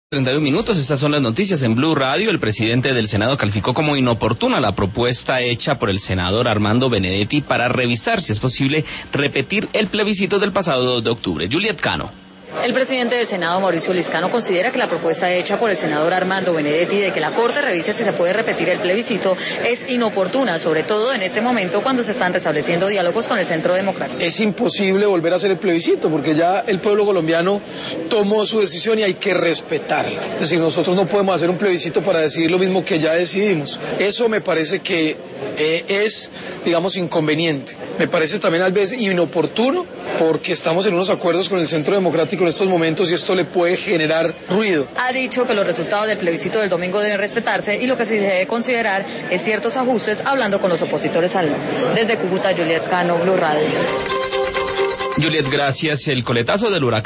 31 minutos, estas son las noticias en Blue Radio. El presidente del Senado calificó como inoportuna la propuesta hecha por el senador Armando Benedetti para revisar si es posible repetir el plebiscito del pasado 2 de octubre. Juliet Cano. El presidente del Senado, Mauricio Liscano, considera que la propuesta hecha por el senador Armando Benedetti de que la Corte revise si se puede repetir el plebiscito es inoportuna, sobre todo en este momento cuando se están restableciendo diálogos con el Centro Democrático. Es imposible volver a hacer el plebiscito porque ya el pueblo colombiano tomó su decisión y hay que respetarla. Es decir, nosotros no podemos hacer un plebiscito para decidir lo mismo que ya decidimos. Eso me parece que es, digamos, inconveniente. Me parece también a veces inoportuno porque estamos en unos acuerdos con el Centro Democrático en estos momentos y esto le puede generar ruido. Ha dicho que los resultados del plebiscito del domingo deben respetarse y lo que se debe considerar es ciertos ajustes hablando con los opositores al no. Desde Cúcuta, Juliet Cano, Blue Radio. Juliet, gracias. El coletazo del huracán